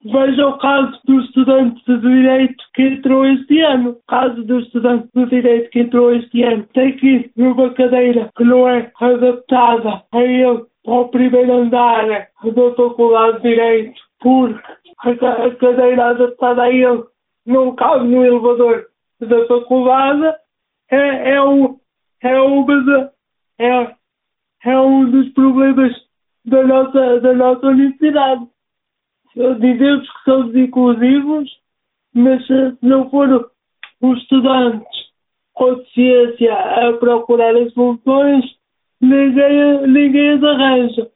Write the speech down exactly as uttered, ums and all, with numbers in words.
Veja o caso do estudante de Direito que entrou este ano. O caso do estudante de Direito que entrou este ano tem que ir numa cadeira que não é adaptada a ele ao primeiro andar da Faculdade de Direito, porque a cadeira adaptada a ele não cabe no elevador da faculdade. É, é, um, é, uma de, é, é um dos problemas da nossa, da nossa universidade. Dizemos que somos inclusivos, mas se não for os estudantes com deficiência a procurar as soluções, ninguém, ninguém as arranja.